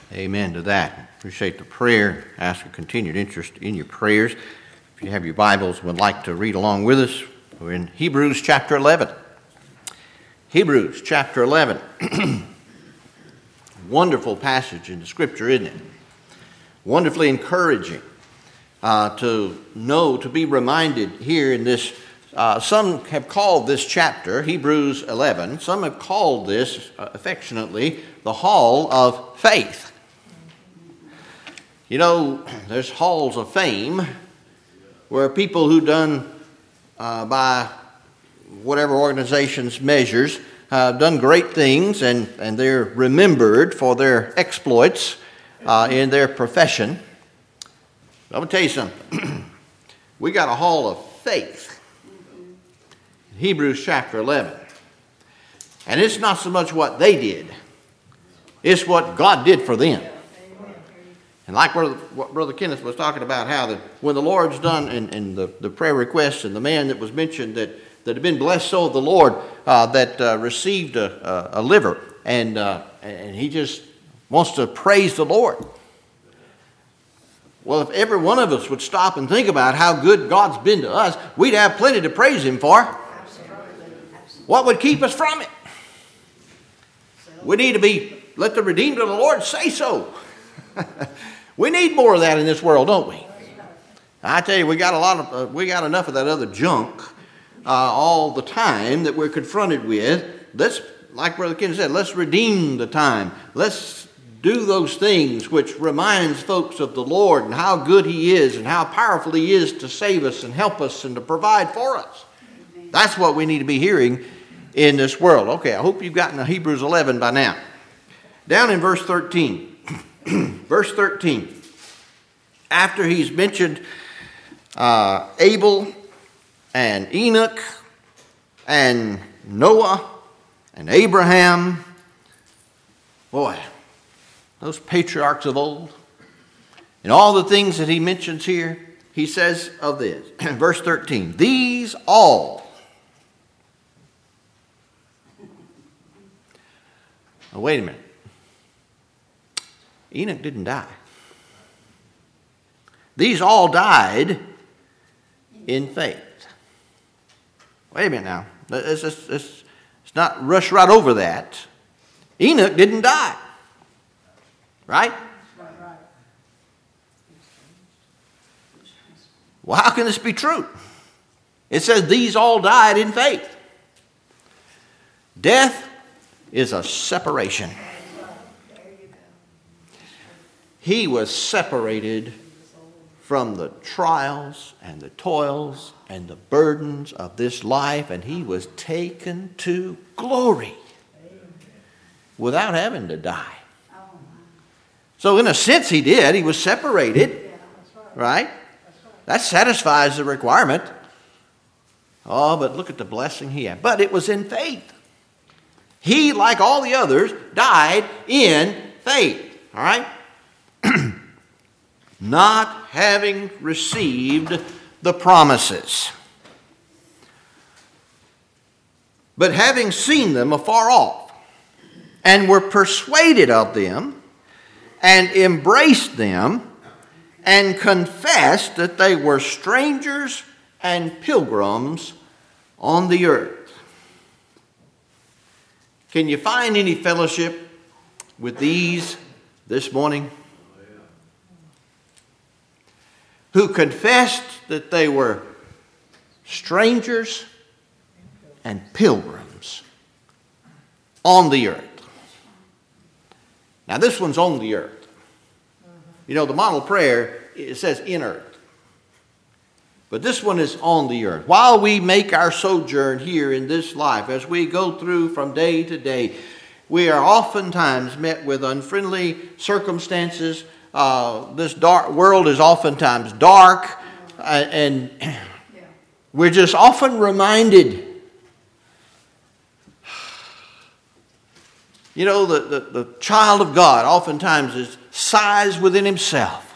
Amen to that. Appreciate the prayer. Ask for continued interest in your prayers. If you have your Bibles and would like to read along with us, we're in Hebrews chapter 11. Hebrews chapter 11. Wonderful passage in the Scripture, isn't it? Wonderfully encouraging to be reminded here in this. Some have called this chapter, Hebrews 11, some have called this affectionately the Hall of Faith. You know, there's halls of fame where people who done by whatever organization's measures done great things and they're remembered for their exploits in their profession. I'm going to tell you something. We got a hall of faith. Hebrews chapter 11. And it's not so much what they did. It's what God did for them. And like what Brother Kenneth was talking about, how that when the Lord's done in the prayer request and the man that was mentioned that had been blessed soul of the Lord that received a liver and he just wants to praise the Lord. Well, if every one of us would stop and think about how good God's been to us, we'd have plenty to praise Him for. What would keep us from it? We need to let the redeemed of the Lord say so. We need more of that in this world, don't we? I tell you, we got enough of that other junk all the time that we're confronted with. Let's, like Brother Ken said, let's redeem the time. Let's do those things which reminds folks of the Lord and how good He is and how powerful He is to save us and help us and to provide for us. That's what we need to be hearing in this world. Okay, I hope you've gotten to Hebrews 11 by now. Down in verse 13. Verse 13. After he's mentioned Abel and Enoch and Noah and Abraham. Boy, those patriarchs of old. And all the things that he mentions here, he says of this. Verse 13. These all. Oh, wait a minute. Enoch didn't die. These all died in faith. Wait a minute now. Let's not rush right over that. Enoch didn't die. Right? Well, how can this be true? It says these all died in faith. Death is a separation. He was separated from the trials and the toils and the burdens of this life, and he was taken to glory without having to die. So in a sense he did. He was separated, right? That satisfies the requirement. Oh, but look at the blessing he had. But it was in faith. He, like all the others, died in faith. All right? Not having received the promises, but having seen them afar off, and were persuaded of them, and embraced them, and confessed that they were strangers and pilgrims on the earth. Can you find any fellowship with these this morning? Who confessed that they were strangers and pilgrims on the earth. Now this one's on the earth. You know, the model prayer, it says in earth. But this one is on the earth. While we make our sojourn here in this life, as we go through from day to day, we are oftentimes met with unfriendly circumstances. This dark world is oftentimes dark, and we're just often reminded. You know, the child of God oftentimes sighs within himself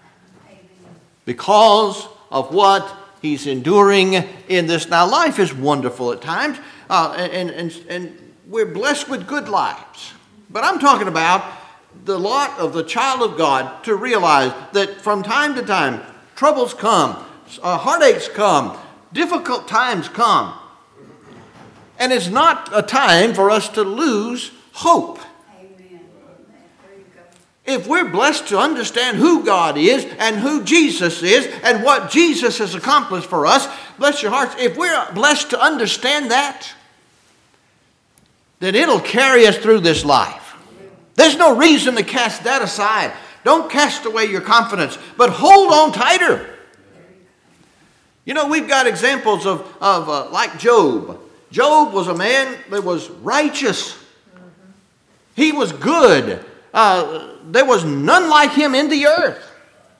because of what he's enduring in this. Now, life is wonderful at times, and we're blessed with good lives. But I'm talking about the lot of the child of God to realize that from time to time, troubles come, heartaches come, difficult times come. And it's not a time for us to lose hope. Amen. There you go. If we're blessed to understand who God is and who Jesus is and what Jesus has accomplished for us, bless your hearts, if we're blessed to understand that, then it'll carry us through this life. There's no reason to cast that aside. Don't cast away your confidence, but hold on tighter. You know, we've got examples of like Job. Job was a man that was righteous. He was good. There was none like him in the earth.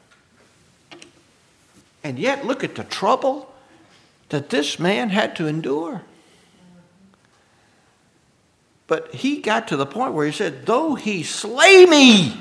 And yet, look at the trouble that this man had to endure. But he got to the point where he said, though he slay me,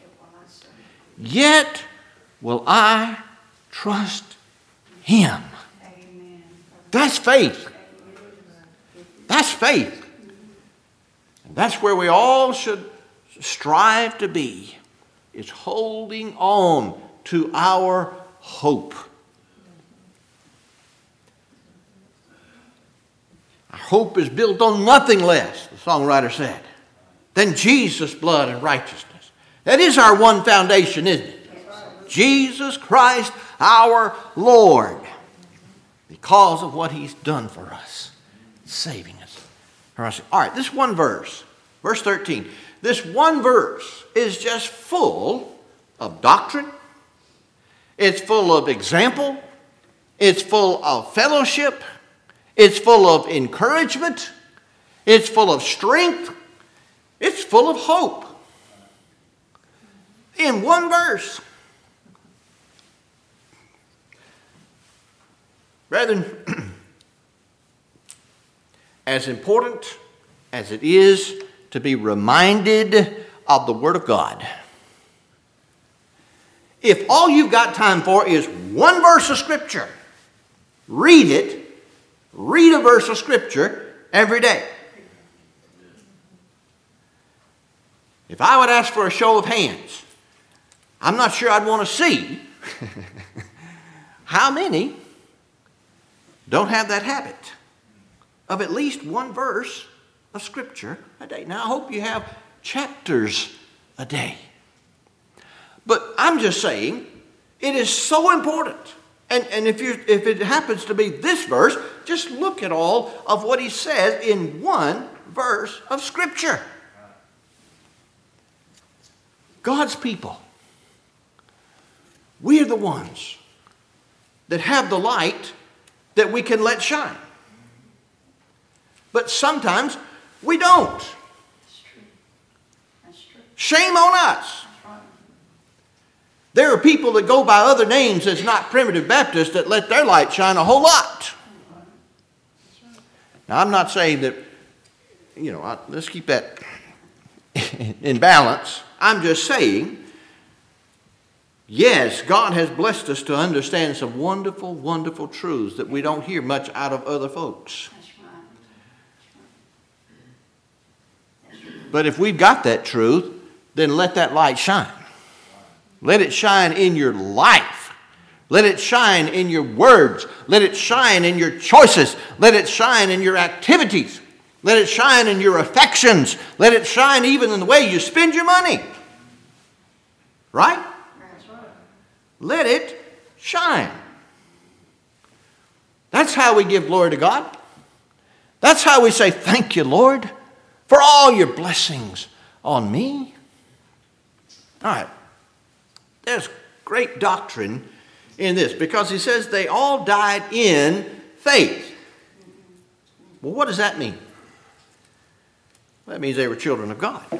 yet will I trust him. Amen. That's faith. That's faith. And that's where we all should strive to be, is holding on to our hope. Our hope is built on nothing less, the songwriter said, than Jesus' blood and righteousness. That is our one foundation, isn't it? Jesus Christ our Lord, because of what he's done for us, saving us. All right, this one verse, verse 13, this one verse is just full of doctrine. It's full of example. It's full of fellowship. It's full of encouragement. It's full of strength. It's full of hope. In one verse. Brethren, as important as it is to be reminded of the Word of God, if all you've got time for is one verse of Scripture, read it. Read a verse of Scripture every day. If I would ask for a show of hands, I'm not sure I'd want to see how many don't have that habit of at least one verse of Scripture a day. Now, I hope you have chapters a day. But I'm just saying, it is so important. And if it happens to be this verse, just look at all of what he says in one verse of Scripture. God's people, we are the ones that have the light that we can let shine. But sometimes we don't. That's true. That's true. Shame on us. There are people that go by other names that's not Primitive Baptist that let their light shine a whole lot. Now, I'm not saying that, let's keep that in balance. I'm just saying, yes, God has blessed us to understand some wonderful, wonderful truths that we don't hear much out of other folks. But if we've got that truth, then let that light shine. Let it shine in your life. Let it shine in your words. Let it shine in your choices. Let it shine in your activities. Let it shine in your affections. Let it shine even in the way you spend your money. Right? Let it shine. That's how we give glory to God. That's how we say, thank you, Lord, for all your blessings on me. All right. There's great doctrine in this because he says they all died in faith. Well, what does that mean? That means they were children of God.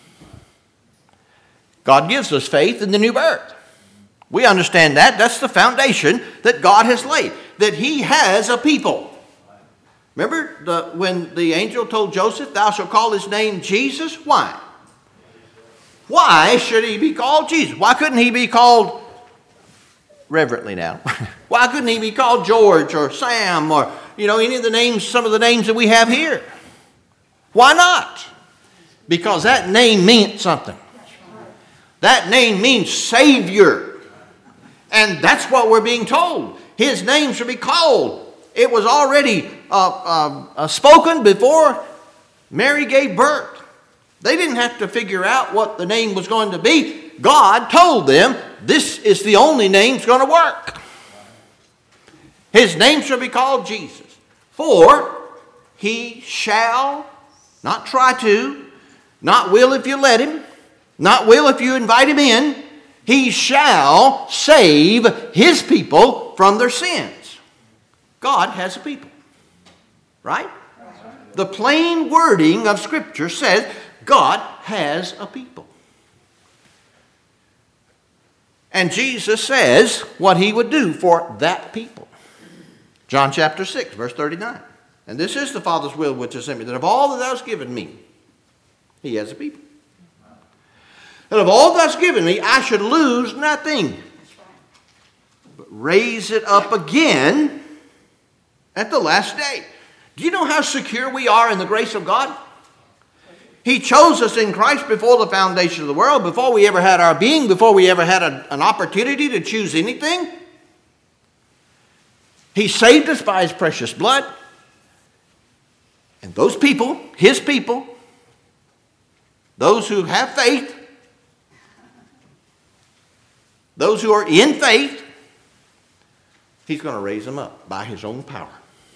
God gives us faith in the new birth. We understand that. That's the foundation that God has laid, that he has a people. Remember when the angel told Joseph, thou shalt call his name Jesus? Why? Why should he be called Jesus? Why couldn't he be called, reverently now, why couldn't he be called George or Sam or, any of the names, some of the names that we have here? Why not? Because that name meant something. That name means Savior. And that's what we're being told. His name should be called. It was already spoken before Mary gave birth. They didn't have to figure out what the name was going to be. God told them this is the only name that's going to work. His name shall be called Jesus. For he shall, not try to, not will if you let him, not will if you invite him in, he shall save his people from their sins. God has a people. Right? The plain wording of Scripture says God has a people. And Jesus says what he would do for that people. John chapter 6, verse 39. And this is the Father's will which has sent me, that of all that thou hast given me, he has a people. That of all that thou hast given me, I should lose nothing, but raise it up again at the last day. Do you know how secure we are in the grace of God? He chose us in Christ before the foundation of the world, before we ever had our being, before we ever had an opportunity to choose anything. He saved us by his precious blood. And those people, his people, those who have faith, those who are in faith, he's going to raise them up by his own power.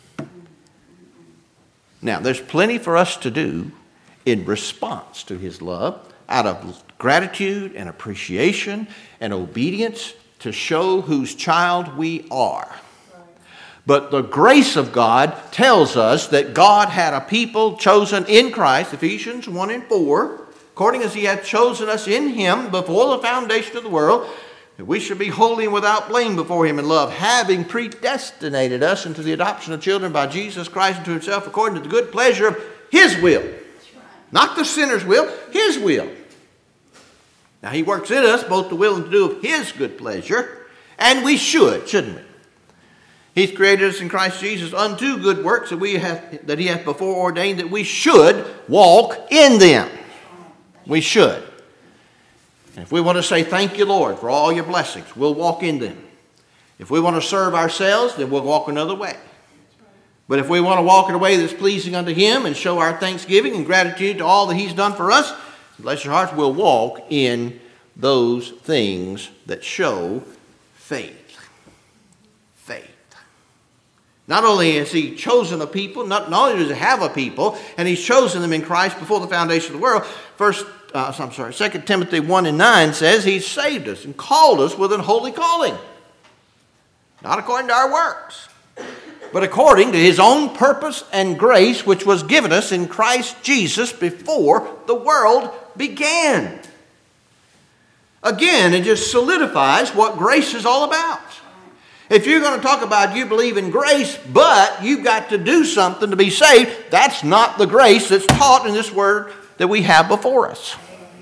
Now, there's plenty for us to do in response to his love, out of gratitude and appreciation and obedience to show whose child we are. But the grace of God tells us that God had a people chosen in Christ, Ephesians 1 and 4, according as he had chosen us in him before the foundation of the world, that we should be holy and without blame before him in love, having predestinated us into the adoption of children by Jesus Christ unto himself, according to the good pleasure of his will. Not the sinner's will, his will. Now he works in us both to will and to do of his good pleasure, and we should, shouldn't we? He's created us in Christ Jesus unto good works that he hath before ordained that we should walk in them. We should. And if we want to say thank you, Lord, for all your blessings, we'll walk in them. If we want to serve ourselves, then we'll walk another way. But if we want to walk in a way that's pleasing unto him and show our thanksgiving and gratitude to all that he's done for us, bless your hearts, we'll walk in those things that show faith. Faith. Not only has he chosen a people, not only does he have a people, and he's chosen them in Christ before the foundation of the world. 2 Timothy 1 and 9 says he's saved us and called us with an holy calling. Not according to our works, but according to his own purpose and grace, which was given us in Christ Jesus before the world began. Again, it just solidifies what grace is all about. If you're going to talk about you believe in grace, but you've got to do something to be saved, that's not the grace that's taught in this word that we have before us.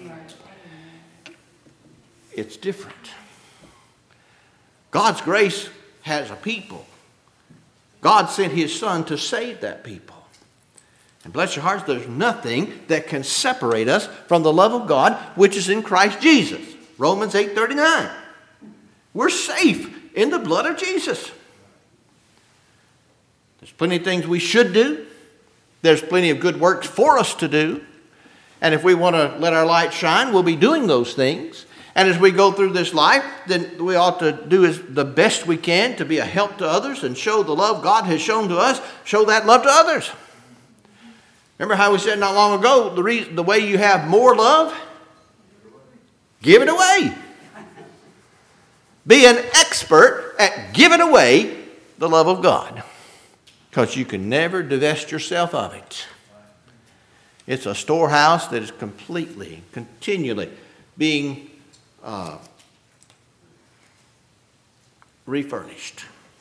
It's different. God's grace has a people. God sent his Son to save that people. And bless your hearts, there's nothing that can separate us from the love of God, which is in Christ Jesus. Romans 8:39. We're safe in the blood of Jesus. There's plenty of things we should do. There's plenty of good works for us to do. And if we want to let our light shine, we'll be doing those things. And as we go through this life, then we ought to do the best we can to be a help to others and show the love God has shown to us, show that love to others. Remember how we said not long ago, the way you have more love, give it away. Be an expert at giving away the love of God, because you can never divest yourself of it. It's a storehouse that is continually being refurnished.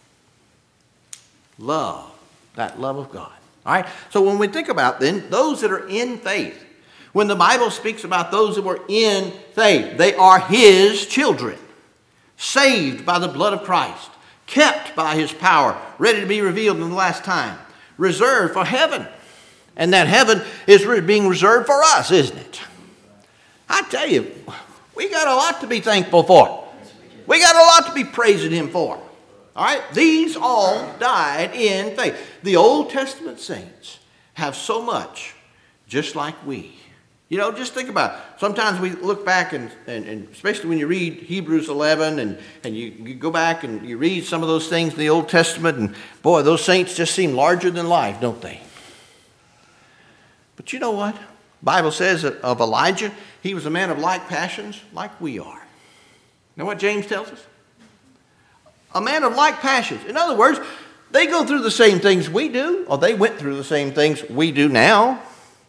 Love, that love of God. All right? So when we think about then those that are in faith, when the Bible speaks about those that were in faith, they are his children, saved by the blood of Christ, kept by his power, ready to be revealed in the last time, reserved for heaven. And that heaven is being reserved for us, isn't it? I tell you, We got a lot to be thankful for. We got a lot to be praising Him for. All right? These all died in faith. The Old Testament saints have so much just like we. You know, just think about it. Sometimes we look back and especially when you read Hebrews 11 and you go back and you read some of those things in the Old Testament, and boy, those saints just seem larger than life, don't they? But you know what? The Bible says that of Elijah, he was a man of like passions like we are. You know what James tells us? A man of like passions. In other words, they go through the same things we do, or they went through the same things we do now.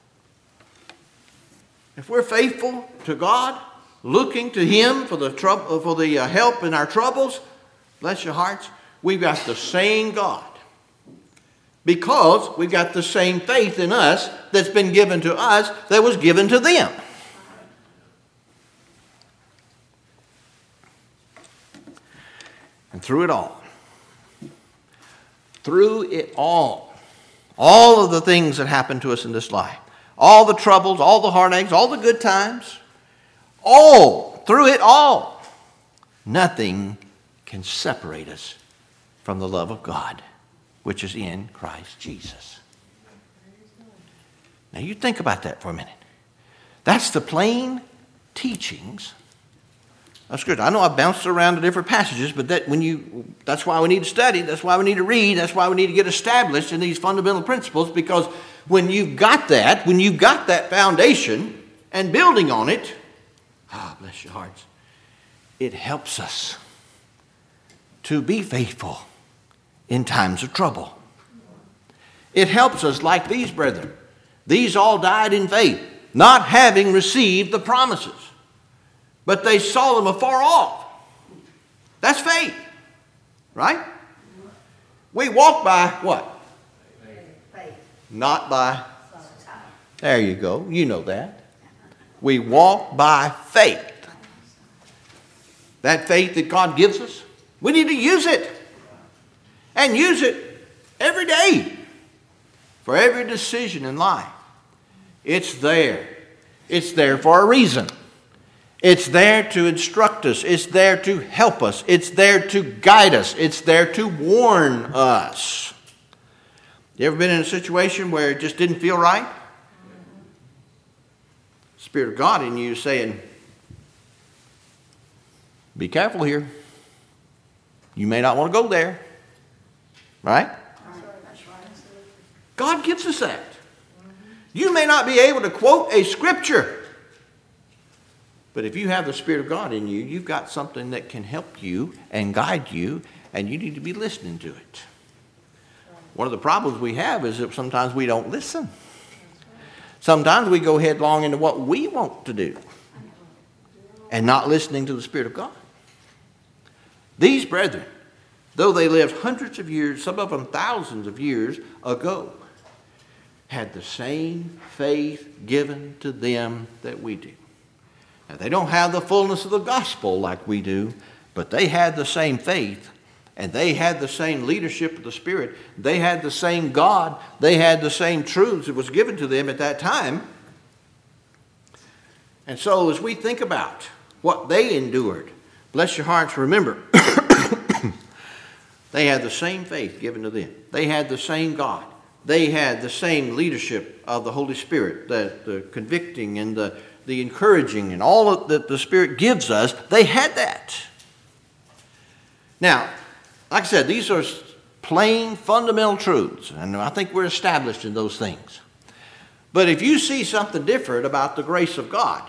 If we're faithful to God, looking to Him for the help in our troubles, bless your hearts, we've got the same God. Because we've got the same faith in us that's been given to us that was given to them. And through it all of the things that happen to us in this life, all the troubles, all the heartaches, all the good times, through it all, nothing can separate us from the love of God, which is in Christ Jesus. Now you think about that for a minute. That's the plain teachings of Scripture. I know I bounced around to different passages, but that's why we need to study, that's why we need to read, that's why we need to get established in these fundamental principles, because when you've got that foundation and building on it, bless your hearts, it helps us to be faithful in times of trouble. It helps us like these brethren. These all died in faith, not having received the promises, but they saw them afar off. That's faith, right? We walk by what? Faith. Not by. There you go. You know that. We walk by faith. That faith that God gives us, we need to use it. And use it every day. For every decision in life. It's there. It's there for a reason. It's there to instruct us. It's there to help us. It's there to guide us. It's there to warn us. You ever been in a situation where it just didn't feel right? The Spirit of God in you saying, be careful here. You may not want to go there. Right? God gives us that. You may not be able to quote a scripture, but if you have the Spirit of God in you, you've got something that can help you and guide you, and you need to be listening to it. One of the problems we have is that sometimes we don't listen. Sometimes we go headlong into what we want to do and not listening to the Spirit of God. These brethren, though they lived hundreds of years, some of them thousands of years ago, had the same faith given to them that we do. Now, they don't have the fullness of the gospel like we do, but they had the same faith, and they had the same leadership of the Spirit. They had the same God. They had the same truths that was given to them at that time. And so as we think about what they endured, bless your hearts, remember, they had the same faith given to them. They had the same God. They had the same leadership of the Holy Spirit, the convicting and the encouraging and all that the Spirit gives us. They had that. Now, like I said, these are plain fundamental truths, and I think we're established in those things. But if you see something different about the grace of God,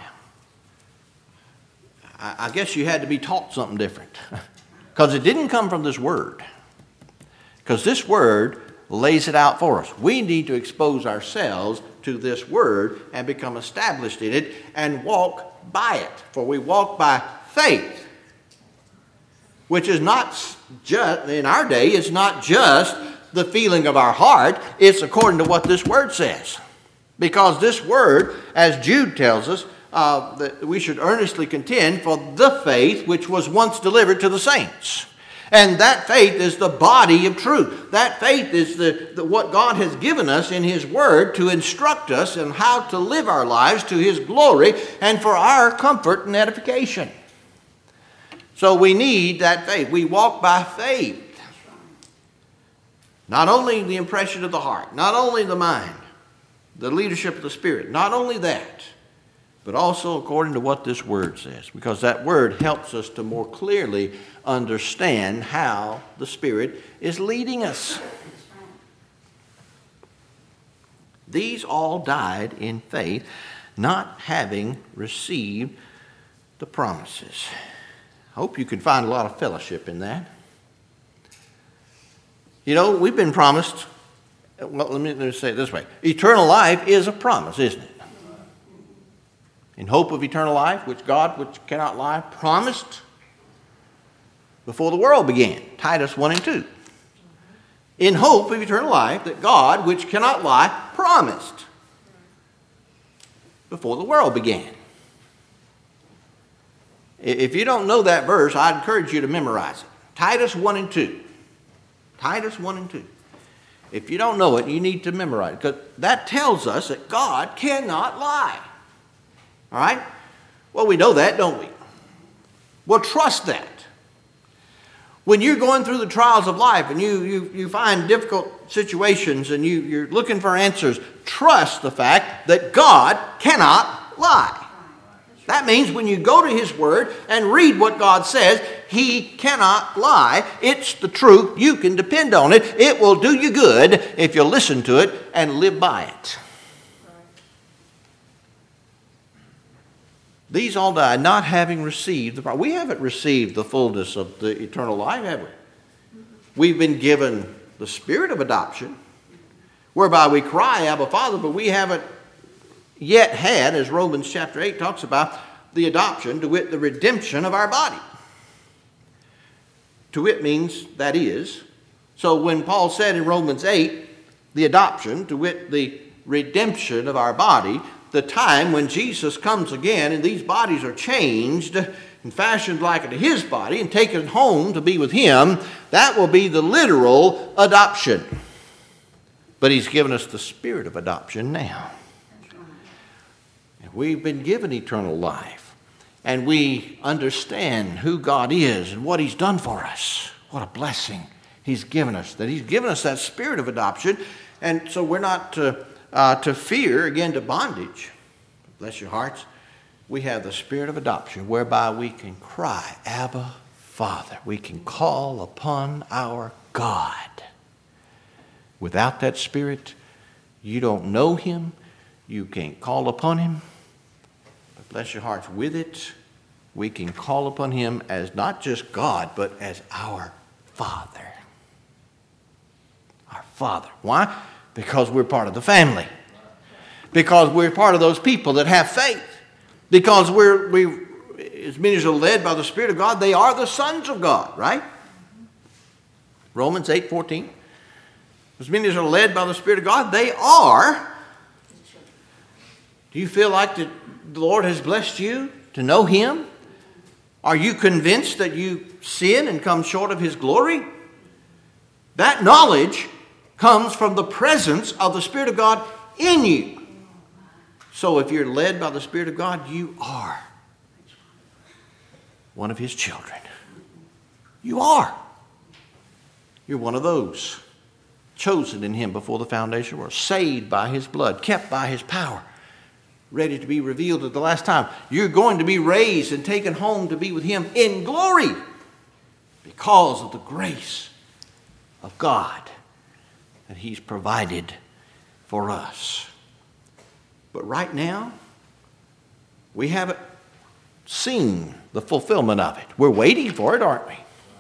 I guess you had to be taught something different. Because it didn't come from this word. Because this word lays it out for us. We need to expose ourselves to this word and become established in it and walk by it. For we walk by faith, which is not just, in our day, it's not just the feeling of our heart. It's according to what this word says. Because this word, as Jude tells us, that we should earnestly contend for the faith which was once delivered to the saints. And that faith is the body of truth. That faith is what God has given us in His Word to instruct us in how to live our lives to His glory and for our comfort and edification. So we need that faith. We walk by faith. Not only the impression of the heart, not only the mind, the leadership of the Spirit, not only that, but also according to what this Word says, because that Word helps us to more clearly understand how the Spirit is leading us. These all died in faith, not having received the promises. I hope you can find a lot of fellowship in that. You know, we've been promised, well, let me say it this way. Eternal life is a promise, isn't it? In hope of eternal life, which God, which cannot lie, promised before the world began. Titus 1 and 2. In hope of eternal life that God, which cannot lie, promised before the world began. If you don't know that verse, I'd encourage you to memorize it. Titus 1 and 2. Titus 1 and 2. If you don't know it, you need to memorize it, because that tells us that God cannot lie. All right? Well, we know that, don't we? Well, trust that. When you're going through the trials of life and you find difficult situations and you're looking for answers, trust the fact that God cannot lie. That means when you go to His Word and read what God says, He cannot lie. It's the truth. You can depend on it. It will do you good if you listen to it and live by it. These all died, not having received the promise. We haven't received the fullness of the eternal life, have we? We've been given the Spirit of adoption, whereby we cry, Abba, Father, but we haven't yet had, as Romans chapter 8 talks about, the adoption, to wit, the redemption of our body. To wit means that is. So when Paul said in Romans 8, the adoption, to wit, the redemption of our body, the time when Jesus comes again and these bodies are changed and fashioned like unto His body and taken home to be with Him, that will be the literal adoption. But He's given us the Spirit of adoption now. And we've been given eternal life. And we understand who God is and what He's done for us. What a blessing He's given us. That He's given us that Spirit of adoption. And so we're not to fear, again, to bondage. Bless your hearts. We have the Spirit of adoption whereby we can cry, Abba, Father. We can call upon our God. Without that Spirit, you don't know Him. You can't call upon Him. But bless your hearts, with it, we can call upon Him as not just God, but as our Father. Our Father. Why? Because we're part of the family. Because we're part of those people that have faith. Because as many as are led by the Spirit of God, they are the sons of God, right? Romans 8:14. As many as are led by the Spirit of God, they are. Do you feel like the Lord has blessed you to know Him? Are you convinced that you sin and come short of His glory? That knowledge comes from the presence of the Spirit of God in you. So if you're led by the Spirit of God, you are one of His children. You are. You're one of those. Chosen in Him before the foundation of the world. Saved by His blood. Kept by His power. Ready to be revealed at the last time. You're going to be raised and taken home to be with Him in glory. Because of the grace of God that He's provided for us. But right now, we haven't seen the fulfillment of it. We're waiting for it, aren't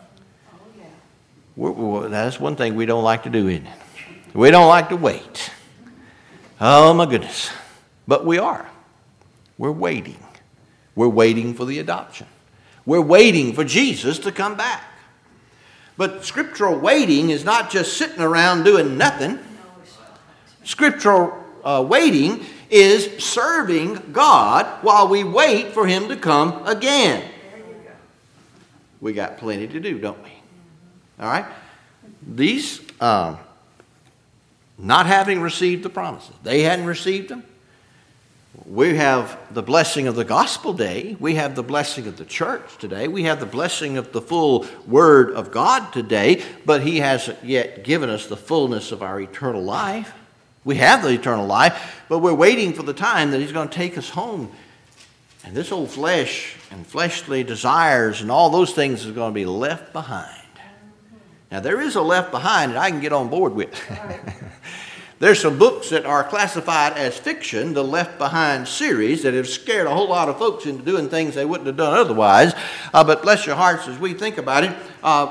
we? That's one thing we don't like to do, isn't it? We don't like to wait. Oh, my goodness. But we are. We're waiting. We're waiting for the adoption. We're waiting for Jesus to come back. But scriptural waiting is not just sitting around doing nothing. Scriptural waiting is serving God while we wait for Him to come again. We got plenty to do, don't we? All right? These, not having received the promises, they hadn't received them. We have the blessing of the gospel day. We have the blessing of the church today. We have the blessing of the full word of God today, but he hasn't yet given us the fullness of our eternal life. We have the eternal life, but we're waiting for the time that he's going to take us home. And this old flesh and fleshly desires and all those things is going to be left behind. Now, there is a left behind that I can get on board with. There's some books that are classified as fiction, the Left Behind series, that have scared a whole lot of folks into doing things they wouldn't have done otherwise. But bless your hearts as we think about it.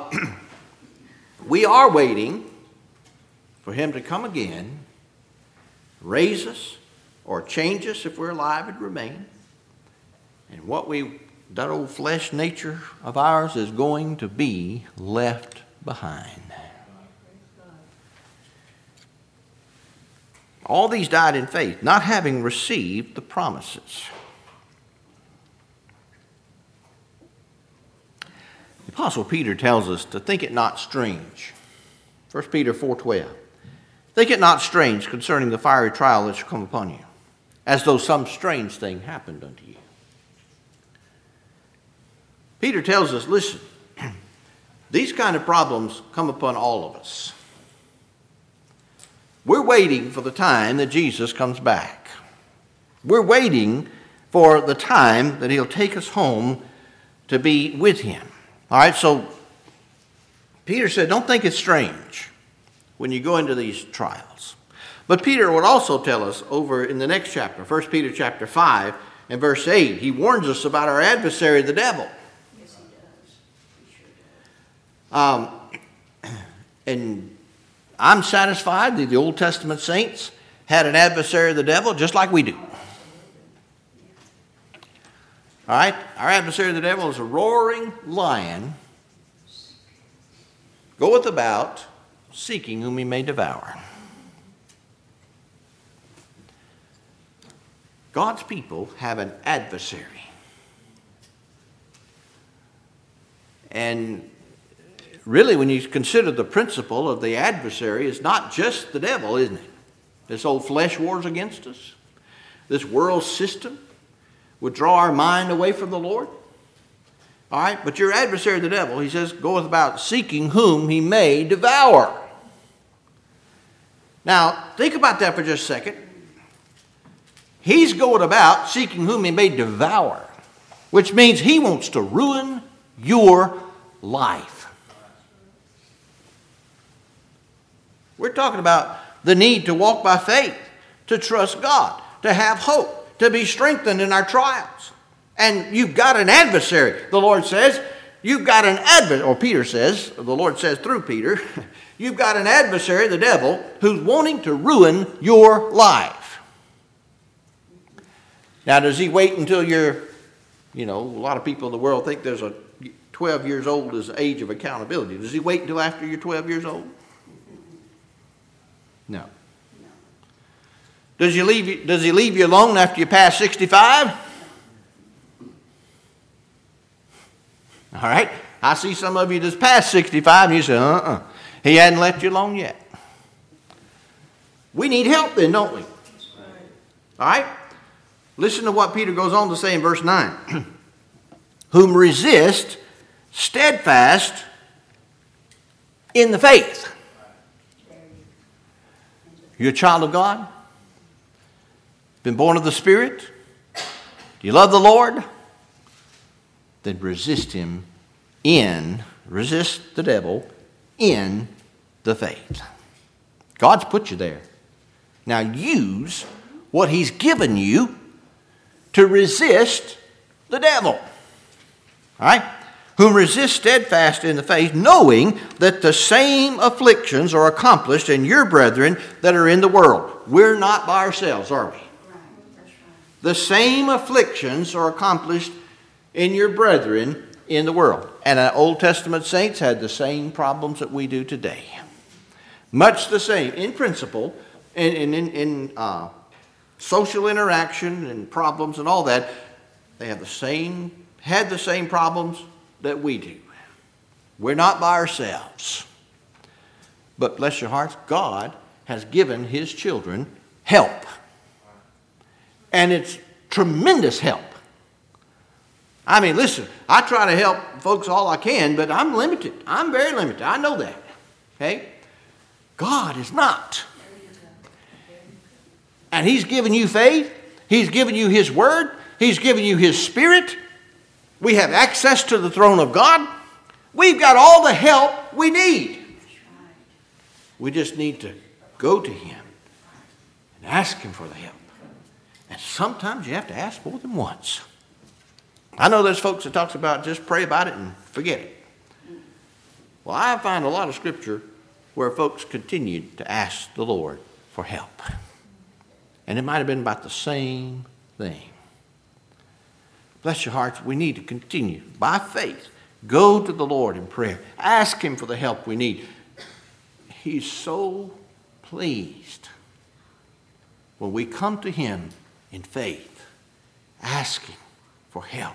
We are waiting for him to come again, raise us, or change us if we're alive and remain. And that old flesh nature of ours is going to be left behind. All these died in faith, not having received the promises. The Apostle Peter tells us to think it not strange. 1 Peter 4:12. Think it not strange concerning the fiery trial that shall come upon you, as though some strange thing happened unto you. Peter tells us, listen, these kind of problems come upon all of us. We're waiting for the time that Jesus comes back. We're waiting for the time that he'll take us home to be with him. All right, so Peter said, don't think it's strange when you go into these trials. But Peter would also tell us over in the next chapter, 1 Peter chapter 5 and verse 8, he warns us about our adversary, the devil. Yes, he does. He sure does. And I'm satisfied that the Old Testament saints had an adversary, the devil, just like we do. All right? Our adversary, the devil, is a roaring lion, goeth about seeking whom he may devour. God's people have an adversary. And really, when you consider the principle of the adversary, it's not just the devil, isn't it? This old flesh wars against us. This world system would draw our mind away from the Lord. All right, but your adversary, the devil, he says, goeth about seeking whom he may devour. Now, think about that for just a second. He's going about seeking whom he may devour, which means he wants to ruin your life. We're talking about the need to walk by faith, to trust God, to have hope, to be strengthened in our trials. And you've got an adversary. The Lord says, you've got an adversary, or Peter says, the Lord says through Peter, you've got an adversary, the devil, who's wanting to ruin your life. Now, does he wait until you're, a lot of people in the world think there's a 12 years old is the age of accountability. Does he wait until after you're 12 years old? No. Does he leave you alone after you pass 65? All right. I see some of you that's past 65 and you say, he hadn't left you alone yet. We need help then, don't we? All right. Listen to what Peter goes on to say in verse 9. Whom resist steadfast in the faith. You're a child of God? Been born of the Spirit? Do you love the Lord? Then resist the devil in the faith. God's put you there. Now use what he's given you to resist the devil. All right? Whom resist steadfast in the faith, knowing that the same afflictions are accomplished in your brethren that are in the world. We're not by ourselves, are we? Right. That's right. The same afflictions are accomplished in your brethren in the world. And Old Testament saints had the same problems that we do today. Much the same in principle, in social interaction and problems and all that. They have had the same problems that we do. We're not by ourselves. But bless your hearts, God has given his children help. And it's tremendous help. I mean, listen, I try to help folks all I can, but I'm limited. I'm very limited. I know that. Okay? God is not. And he's given you faith. He's given you his word. He's given you his spirit. We have access to the throne of God. We've got all the help we need. We just need to go to him and ask him for the help. And sometimes you have to ask more than once. I know there's folks that talks about just pray about it and forget it. Well, I find a lot of scripture where folks continued to ask the Lord for help. And it might have been about the same thing. Bless your hearts, we need to continue by faith. Go to the Lord in prayer. Ask him for the help we need. He's so pleased when we come to him in faith, asking for help.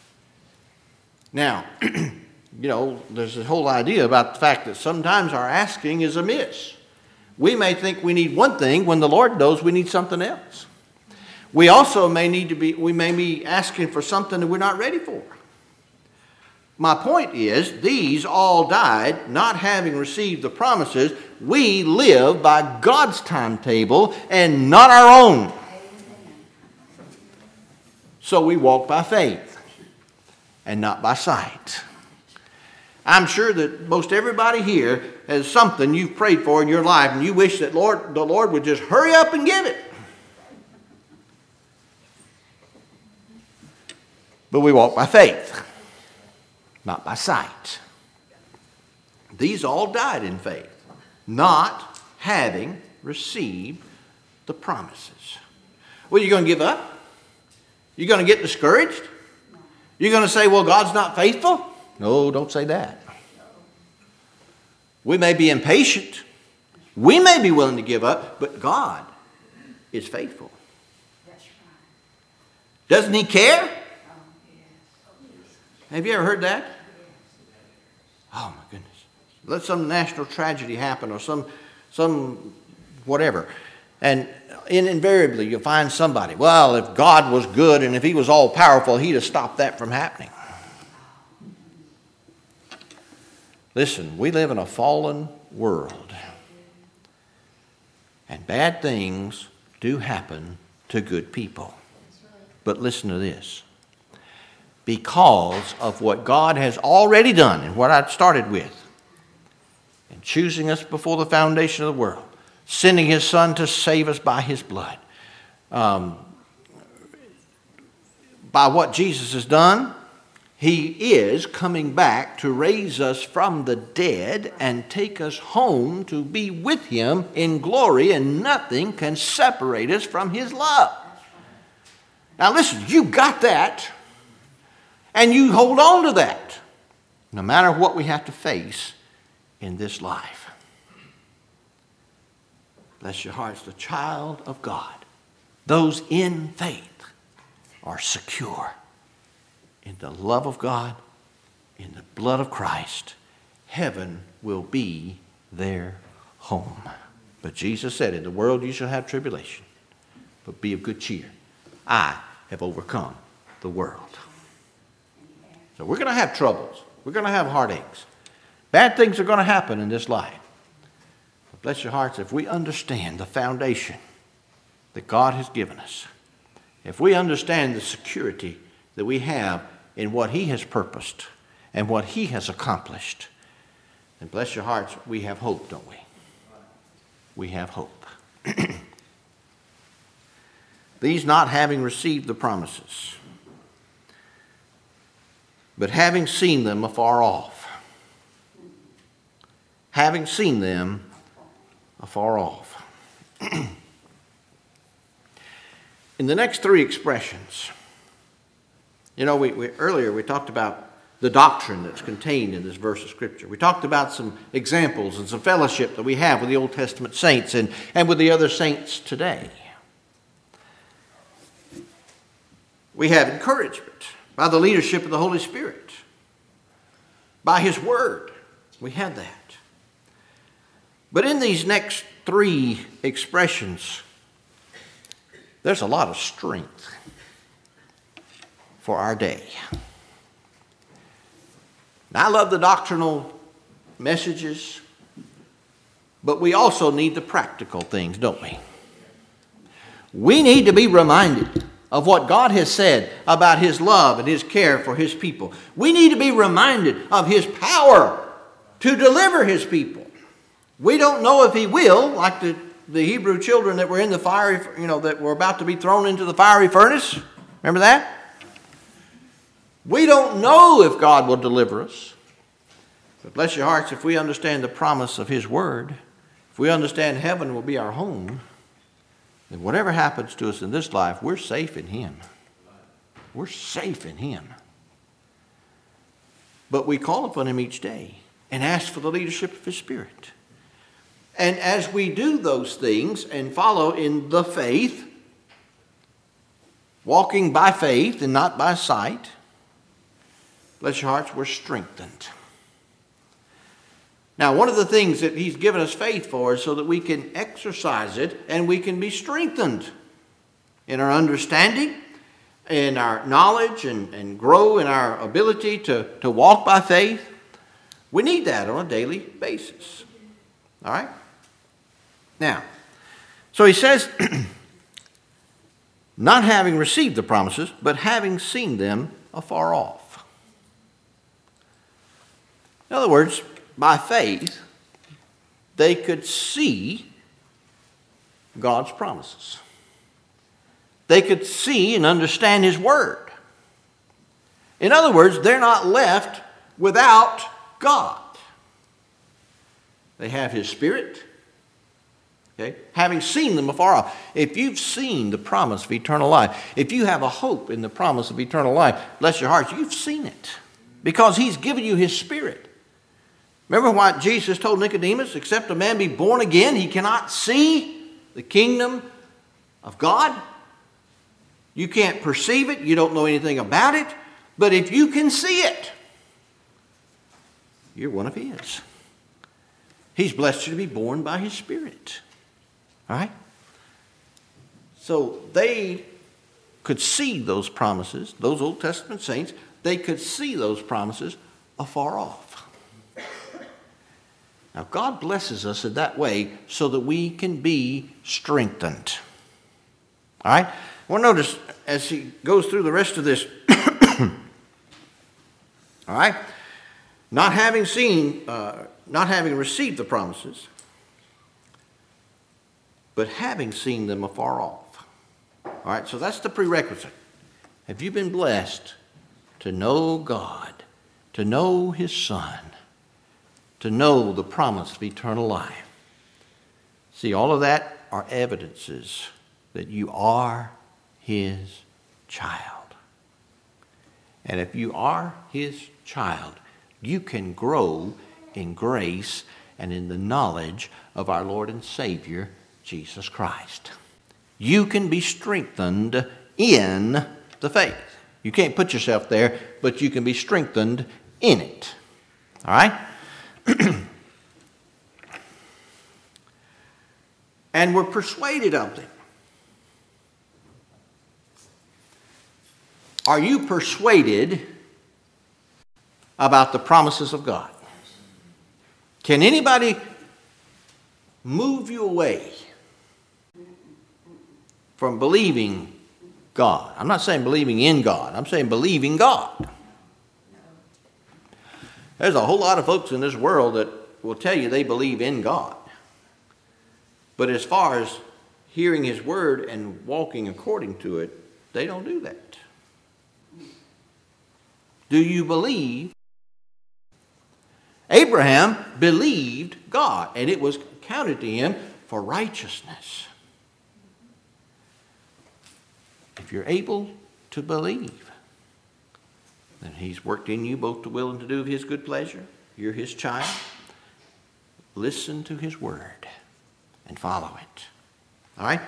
Now, there's this whole idea about the fact that sometimes our asking is amiss. We may think we need one thing when the Lord knows we need something else. We also may be asking for something that we're not ready for. My point is, these all died not having received the promises. We live by God's timetable and not our own. So we walk by faith and not by sight. I'm sure that most everybody here has something you've prayed for in your life and you wish that the Lord would just hurry up and give it. But we walk by faith, not by sight. These all died in faith, not having received the promises. Well, you're going to give up? You're going to get discouraged? You're going to say, well, God's not faithful? No, don't say that. We may be impatient. We may be willing to give up, but God is faithful. Doesn't he care? Have you ever heard that? Oh, my goodness. Let some national tragedy happen or some whatever. And invariably you'll find somebody, well, if God was good and if he was all powerful, he'd have stopped that from happening. Listen, we live in a fallen world. And bad things do happen to good people. But listen to this. Because of what God has already done and what I started with, in choosing us before the foundation of the world, sending his son to save us by his blood, by what Jesus has done, he is coming back to raise us from the dead and take us home to be with him in glory, and nothing can separate us from his love. Now listen, you got that. And you hold on to that, no matter what we have to face in this life. Bless your hearts, the child of God, those in faith, are secure in the love of God, in the blood of Christ. Heaven will be their home. But Jesus said, in the world you shall have tribulation, but be of good cheer. I have overcome the world. So we're going to have troubles. We're going to have heartaches. Bad things are going to happen in this life. But bless your hearts, if we understand the foundation that God has given us, if we understand the security that we have in what he has purposed and what he has accomplished, then bless your hearts, we have hope, don't we? We have hope. These not having received the promises, but having seen them afar off. Having seen them afar off. In the next three expressions, earlier we talked about the doctrine that's contained in this verse of Scripture. We talked about some examples and some fellowship that we have with the Old Testament saints and with the other saints today. We have encouragement by the leadership of the Holy Spirit, by his word, We have that. But in these next three expressions, there's a lot of strength for our day. Now, I love the doctrinal messages, but we also need the practical things, don't we? We need to be reminded of what God has said about His love and His care for His people. We need to be reminded of His power to deliver His people. We don't know if He will, like the Hebrew children that were in the fiery, that were about to be thrown into the fiery furnace. Remember that? We don't know if God will deliver us. But bless your hearts, if we understand the promise of His word, if we understand heaven will be our home, then whatever happens to us in this life, we're safe in Him. We're safe in Him. But we call upon Him each day and ask for the leadership of His Spirit. And as we do those things and follow in the faith, walking by faith and not by sight, bless your hearts, we're strengthened. Now, one of the things that He's given us faith for is so that we can exercise it and we can be strengthened in our understanding, in our knowledge, and grow in our ability to walk by faith. We need that on a daily basis. All right? Now, so he says, not having received the promises, but having seen them afar off. In other words, by faith, they could see God's promises. They could see and understand His word. In other words, they're not left without God. They have His Spirit. Okay? Having seen them afar off. If you've seen the promise of eternal life, if you have a hope in the promise of eternal life, bless your hearts, you've seen it. Because He's given you His Spirit. Remember what Jesus told Nicodemus? Except a man be born again, he cannot see the kingdom of God. You can't perceive it. You don't know anything about it. But if you can see it, you're one of His. He's blessed you to be born by His Spirit. All right? So they could see those promises, those Old Testament saints, they could see those promises afar off. Now, God blesses us in that way so that we can be strengthened. All right? Well, notice as he goes through the rest of this, all right? Not having received the promises, but having seen them afar off. All right, so that's the prerequisite. Have you been blessed to know God, to know His Son, to know the promise of eternal life? See, all of that are evidences that you are His child. And if you are His child, you can grow in grace and in the knowledge of our Lord and Savior, Jesus Christ. You can be strengthened in the faith. You can't put yourself there, but you can be strengthened in it. All right? And we're persuaded of them. Are you persuaded about the promises of God? Can anybody move you away from believing God? I'm not saying believing in God. I'm saying believing God. There's a whole lot of folks in this world that will tell you they believe in God. But as far as hearing His word and walking according to it, they don't do that. Do you believe? Abraham believed God, and it was counted to him for righteousness. If you're able to believe, then He's worked in you both to will and to do of His good pleasure. You're His child. Listen to His word and follow it. All right?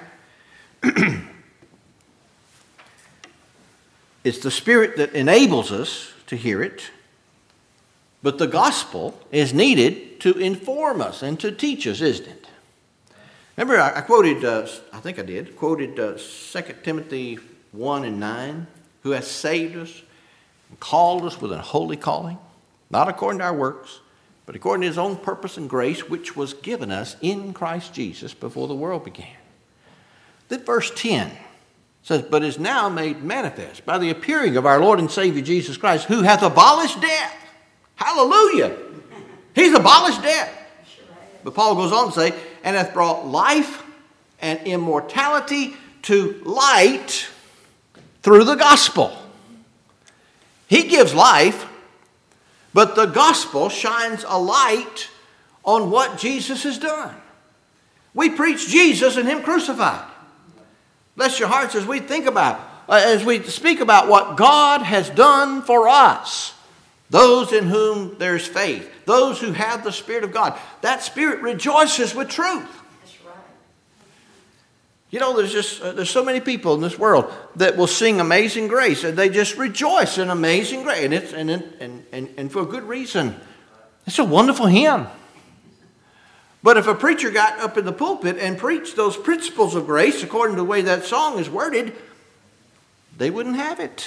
It's the Spirit that enables us to hear it, But the gospel is needed to inform us and to teach us, isn't it? Remember, I quoted, I think I did, quoted 2 Timothy 1 and 9, who has saved us and called us with a holy calling, not according to our works, but according to his own purpose and grace, which was given us in Christ Jesus before the world began. Then verse 10 says, but is now made manifest by the appearing of our Lord and Savior Jesus Christ, who hath abolished death. Hallelujah. He's abolished death. But Paul goes on to say, and hath brought life and immortality to light through the gospel. He gives life, but the gospel shines a light on what Jesus has done. We preach Jesus and him crucified. Bless your hearts as we think about, as we speak about what God has done for us. Those in whom there's faith, those who have the Spirit of God. That Spirit rejoices with truth. That's right. You know, there's so many people in this world that will sing Amazing Grace, and they just rejoice in Amazing Grace, and for a good reason. It's a wonderful hymn. But if a preacher got up in the pulpit and preached those principles of grace according to the way that song is worded, they wouldn't have it.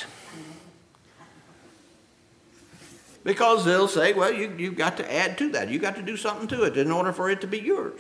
Because they'll say, well, you've got to add to that. You've got to do something to it in order for it to be yours.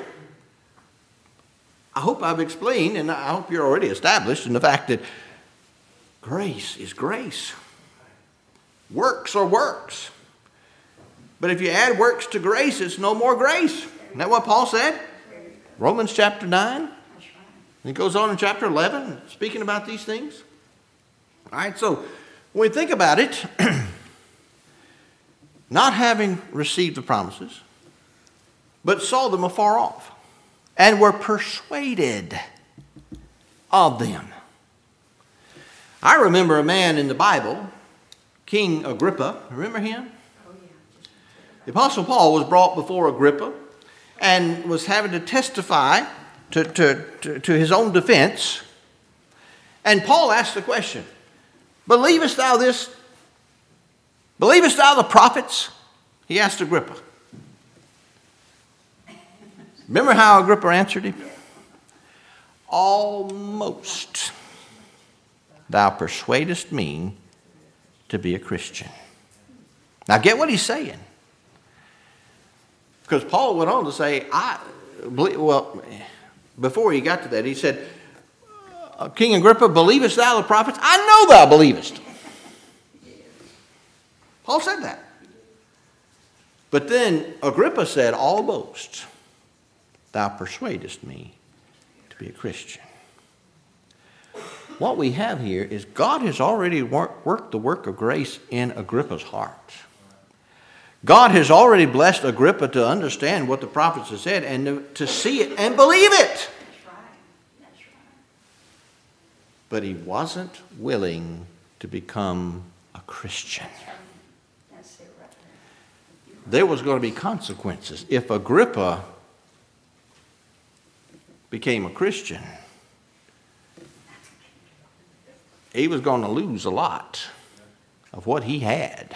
I hope I've explained, and I hope you're already established in the fact that grace is grace. Works are works. But if you add works to grace, it's no more grace. Isn't that what Paul said? Romans chapter 9. That's right. He goes on in chapter 11, speaking about these things. All right, so when we think about it, not having received the promises, but saw them afar off, and were persuaded of them. I remember a man in the Bible, King Agrippa. Remember him? Oh, yeah. The Apostle Paul was brought before Agrippa and was having to testify to his own defense. And Paul asked the question, believest thou this? Believest thou the prophets? He asked Agrippa. Remember how Agrippa answered him? Almost thou persuadest me to be a Christian. Now get what he's saying. Because Paul went on to say, before he got to that, he said, King Agrippa, believest thou the prophets? I know thou believest. Paul said that. But then Agrippa said, almost thou persuadest me to be a Christian. What we have here is God has already worked the work of grace in Agrippa's heart. God has already blessed Agrippa to understand what the prophets have said and to see it and believe it. That's right. That's right. But he wasn't willing to become a Christian. That's it right there. There was going to be consequences. If Agrippa became a Christian, he was going to lose a lot of what he had.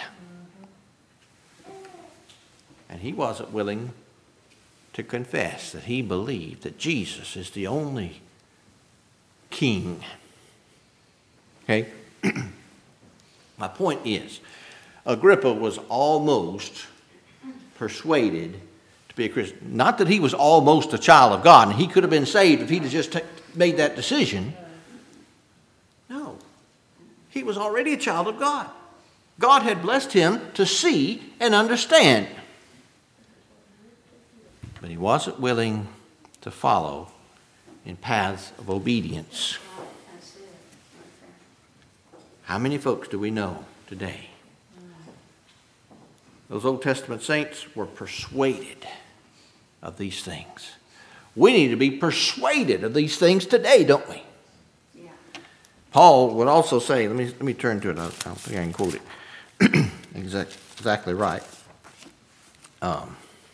And he wasn't willing to confess that he believed that Jesus is the only king. Okay? My point is, Agrippa was almost persuaded to be a Christian. Not that he was almost a child of God, and he could have been saved if he'd have just made that decision. No. He was already a child of God. God had blessed him to see and understand. But he wasn't willing to follow in paths of obedience. That's it right there. How many folks do we know today? Those Old Testament saints were persuaded of these things. We need to be persuaded of these things today, don't we? Yeah. Paul would also say, let me turn to it. I don't think I can quote it exactly right. Acts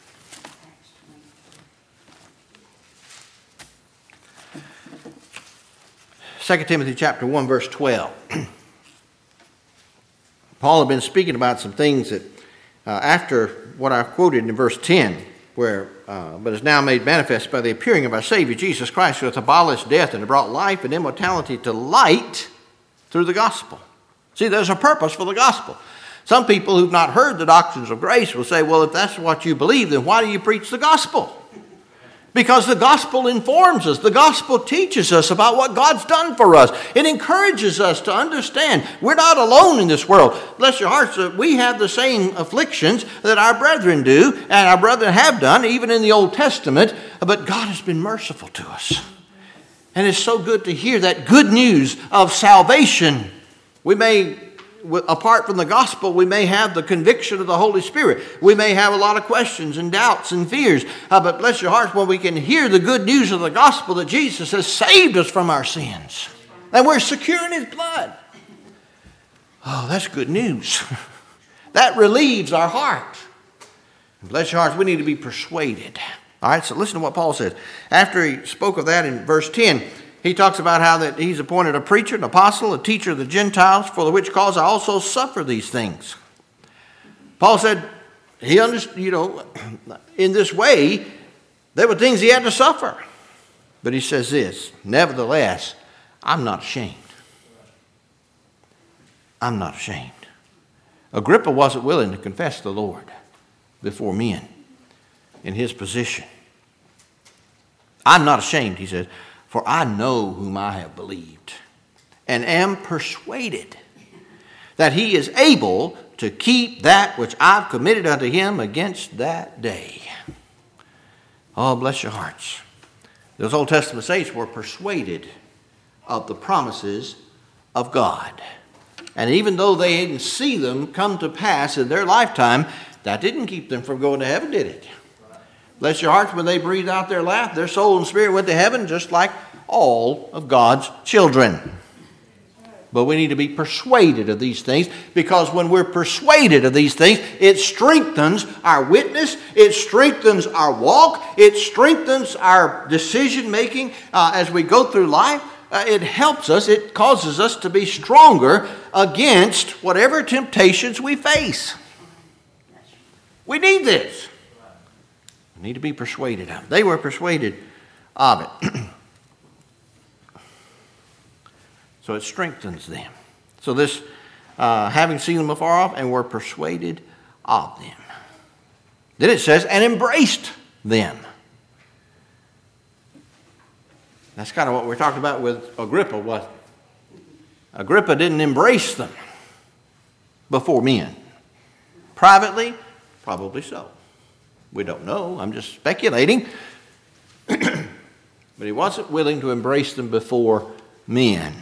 2 Timothy chapter 1, verse 12. Paul had been speaking about some things that after what I quoted in verse 10, where, but is now made manifest by the appearing of our Savior Jesus Christ, who hath abolished death and brought life and immortality to light through the gospel. See, there's a purpose for the gospel. Some people who've not heard the doctrines of grace will say, well, if that's what you believe, then why do you preach the gospel? Because the gospel informs us. The gospel teaches us about what God's done for us. It encourages us to understand we're not alone in this world. Bless your hearts, we have the same afflictions that our brethren do, and our brethren have done, even in the Old Testament, but God has been merciful to us. And it's so good to hear that good news of salvation. We may, apart from the gospel, we may have the conviction of the Holy Spirit. We may have a lot of questions and doubts and fears. But bless your hearts when we can hear the good news of the gospel that Jesus has saved us from our sins. And we're secure in His blood. Oh, that's good news. That relieves our heart. Bless your hearts, we need to be persuaded. All right, so listen to what Paul says. After he spoke of that in verse 10, he talks about how that he's appointed a preacher, an apostle, a teacher of the Gentiles, for the which cause I also suffer these things. Paul said he understood, in this way, there were things he had to suffer. But he says this, nevertheless, I'm not ashamed. I'm not ashamed. Agrippa wasn't willing to confess the Lord before men in his position. I'm not ashamed, he says, for I know whom I have believed, and am persuaded that he is able to keep that which I've committed unto him against that day. Oh, bless your hearts. Those Old Testament saints were persuaded of the promises of God. And even though they didn't see them come to pass in their lifetime, that didn't keep them from going to heaven, did it? Bless your hearts, when they breathed out their life, their soul and spirit went to heaven just like all of God's children. But we need to be persuaded of these things, because when we're persuaded of these things, it strengthens our witness, it strengthens our walk, it strengthens our decision making as we go through life. It helps us, it causes us to be stronger against whatever temptations we face. We need this. We need to be persuaded of it. They were persuaded of it. So it strengthens them. So this, having seen them afar off, and were persuaded of them. Then it says, and embraced them. That's kind of what we're talking about with Agrippa, wasn't it? Agrippa didn't embrace them before men. Privately, probably so. We don't know. I'm just speculating. But he wasn't willing to embrace them before men.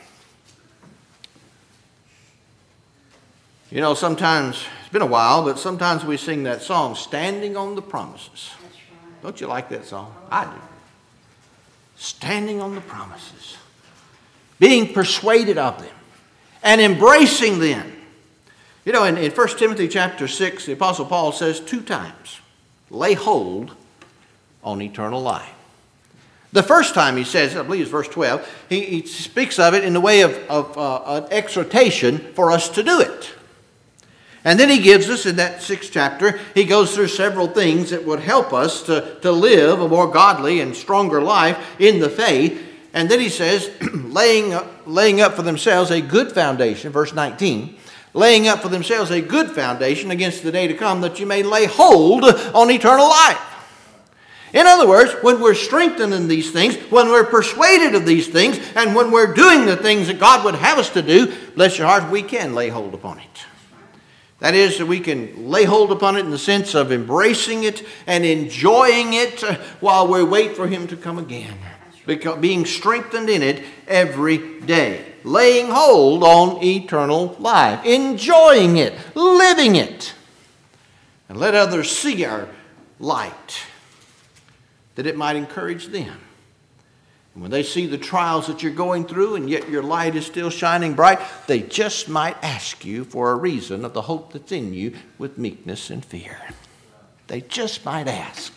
Sometimes, it's been a while, but sometimes we sing that song, Standing on the Promises. That's right. Don't you like that song? I do. Standing on the promises. Being persuaded of them. And embracing them. In 1 Timothy chapter 6, the Apostle Paul says 2 times, lay hold on eternal life. The first time he says, I believe it's verse 12, he speaks of it in the way of an exhortation for us to do it. And then he gives us, in that 6th chapter, he goes through several things that would help us to live a more godly and stronger life in the faith. And then he says, laying up for themselves a good foundation, verse 19, laying up for themselves a good foundation against the day to come, that you may lay hold on eternal life. In other words, when we're strengthened in these things, when we're persuaded of these things, and when we're doing the things that God would have us to do, bless your heart, we can lay hold upon it. That is, that we can lay hold upon it in the sense of embracing it and enjoying it while we wait for Him to come again. Being strengthened in it every day. Laying hold on eternal life. Enjoying it. Living it. And let others see our light, that it might encourage them. And when they see the trials that you're going through, and yet your light is still shining bright, they just might ask you for a reason of the hope that's in you with meekness and fear. They just might ask.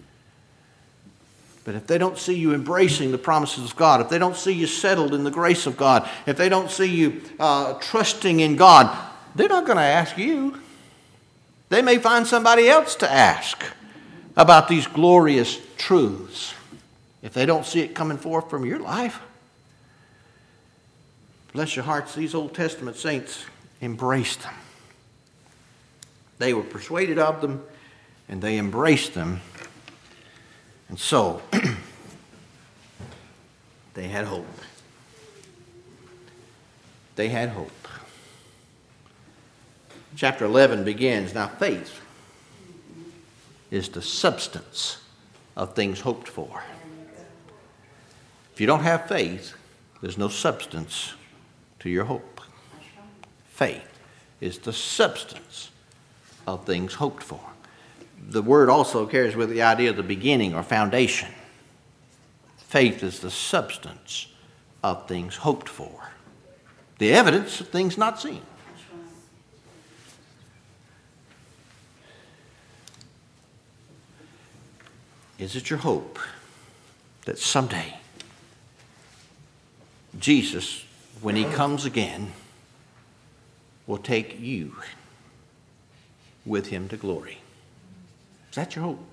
But if they don't see you embracing the promises of God, if they don't see you settled in the grace of God, if they don't see you trusting in God, they're not going to ask you. They may find somebody else to ask about these glorious truths if they don't see it coming forth from your life. Bless your hearts, these Old Testament saints embraced them. They were persuaded of them, and they embraced them. And so, they had hope. They had hope. Chapter 11 begins, now faith is the substance of things hoped for. If you don't have faith, there's no substance to your hope. Faith is the substance of things hoped for. The word also carries with the idea of the beginning or foundation. Faith is the substance of things hoped for. The evidence of things not seen. Is it your hope that someday Jesus, when he comes again, will take you with him to glory? Is that your hope?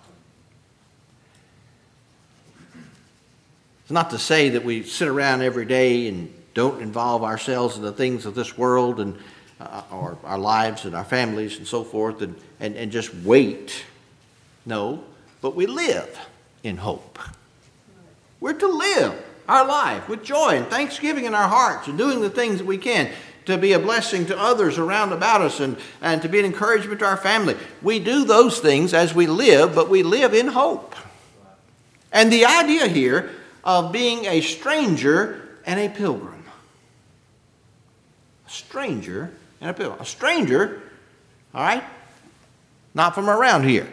It's not to say that we sit around every day and don't involve ourselves in the things of this world and or our lives and our families and so forth and just wait. No, but we live in hope. We're to live our life with joy and thanksgiving in our hearts and doing the things that we can to be a blessing to others around about us and to be an encouragement to our family. We do those things as we live, but we live in hope. And the idea here of being a stranger and a pilgrim. A stranger and a pilgrim. A stranger, all right, not from around here.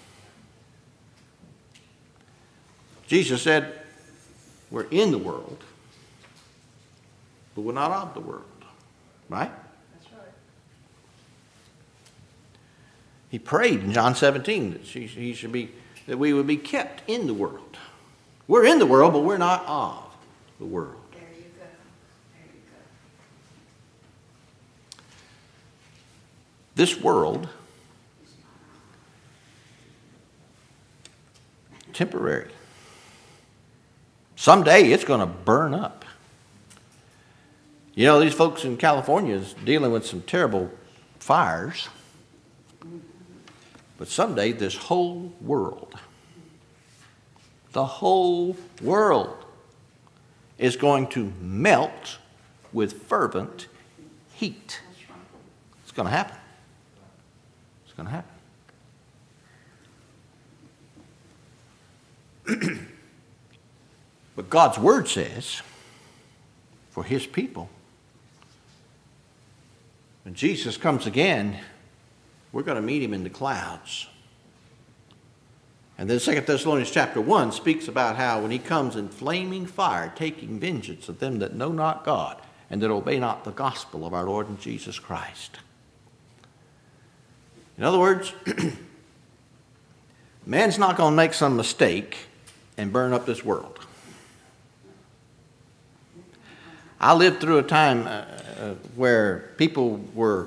Jesus said, we're in the world, but we're not of the world. Right? That's right. He prayed in John 17 that we would be kept in the world. We're in the world, but we're not of the world. There you go. There you go. This world, temporary. Someday it's going to burn up. You know, these folks in California is dealing with some terrible fires. But someday this whole world, the whole world is going to melt with fervent heat. It's going to happen. It's going to happen. But God's word says, for his people, when Jesus comes again, we're going to meet him in the clouds. And then 2 Thessalonians chapter 1 speaks about how when he comes in flaming fire, taking vengeance of them that know not God and that obey not the gospel of our Lord and Jesus Christ. In other words, man's not going to make some mistake and burn up this world. I lived through a time where people were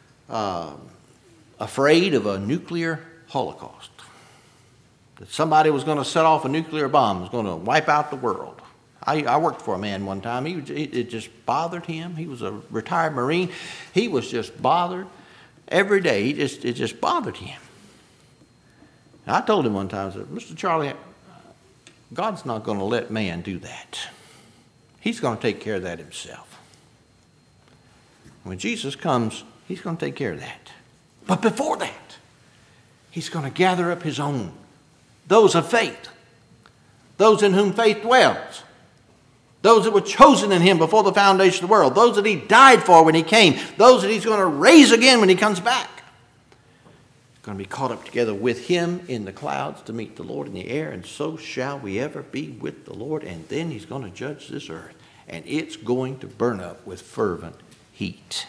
afraid of a nuclear holocaust. That somebody was going to set off a nuclear bomb, was going to wipe out the world. I worked for a man one time. It just bothered him. He was a retired Marine. He was just bothered every day. It just bothered him. And I told him one time, I said, Mr. Charlie, God's not going to let man do that. He's going to take care of that himself. When Jesus comes, he's going to take care of that. But before that, he's going to gather up his own, those of faith, those in whom faith dwells, those that were chosen in him before the foundation of the world, those that he died for when he came, those that he's going to raise again when he comes back. Going to be caught up together with him in the clouds to meet the Lord in the air, and so shall we ever be with the Lord. And then he's going to judge this earth, and it's going to burn up with fervent heat.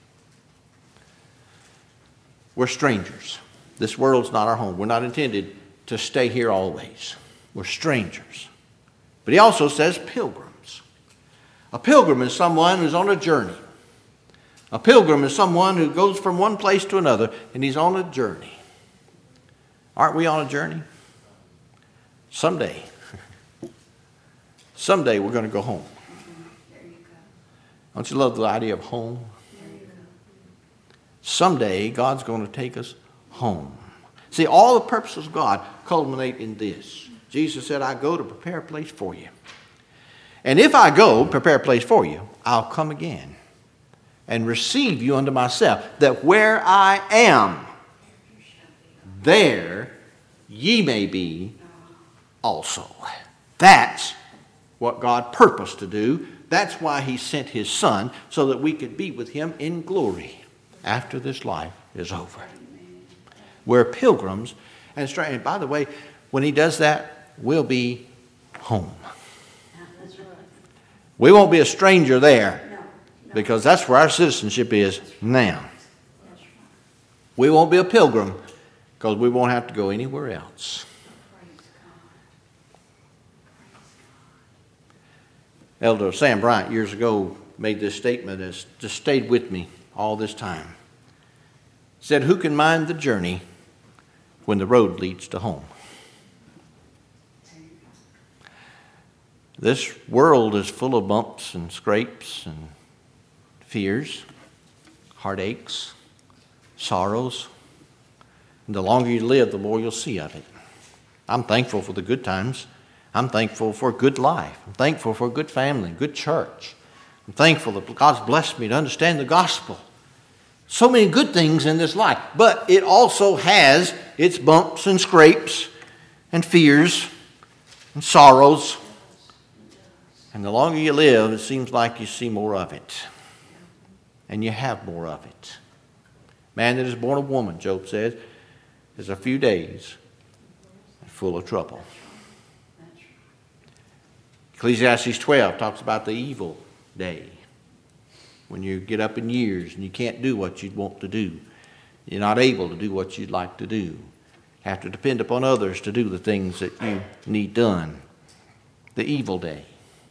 We're strangers. This world's not our home. We're not intended to stay here always. We're strangers. But he also says pilgrims. A pilgrim is someone who's on a journey. A pilgrim is someone who goes from one place to another, and he's on a journey. Aren't we on a journey? Someday we're going to go home. There you go. Don't you love the idea of home? There you go. Someday God's going to take us home. See, all the purposes of God culminate in this. Jesus said, I go to prepare a place for you. And if I go prepare a place for you, I'll come again and receive you unto myself, that where I am, there ye may be also. That's what God purposed to do. That's why he sent his Son, so that we could be with him in glory after this life is over. We're pilgrims and strangers. And by the way, when he does that, we'll be home. That's right. We won't be a stranger there, No. because that's where our citizenship is now. That's right. We won't be a pilgrim because we won't have to go anywhere else. Praise God. Elder Sam Bryant years ago made this statement that's just stayed with me all this time. He said, who can mind the journey when the road leads to home? This world is full of bumps and scrapes and fears, heartaches, sorrows. And the longer you live, the more you'll see of it. I'm thankful for the good times. I'm thankful for a good life. I'm thankful for a good family, good church. I'm thankful that God's blessed me to understand the gospel. So many good things in this life. But it also has its bumps and scrapes and fears and sorrows. And the longer you live, it seems like you see more of it. And you have more of it. Man that is born of woman, Job says, is a few days full of trouble. Ecclesiastes 12 talks about the evil day. When you get up in years and you can't do what you'd want to do. You're not able to do what you'd like to do. Have to depend upon others to do the things that you need done. The evil day.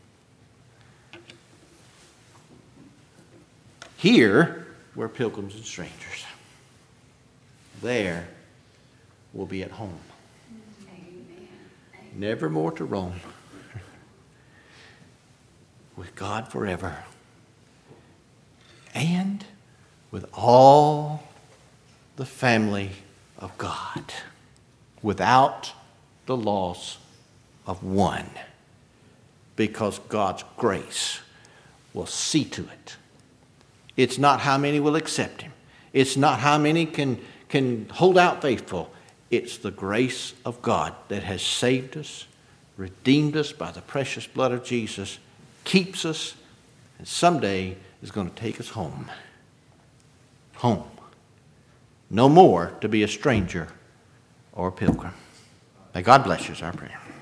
Here, we're pilgrims and strangers. There, we'll be at home. Amen. Never more to roam. With God forever. And with all the family of God. Without the loss of one. Because God's grace will see to it. It's not how many will accept him. It's not how many can hold out faithful. It's the grace of God that has saved us, redeemed us by the precious blood of Jesus, keeps us, and someday is going to take us home. Home. No more to be a stranger or a pilgrim. May God bless you is our prayer.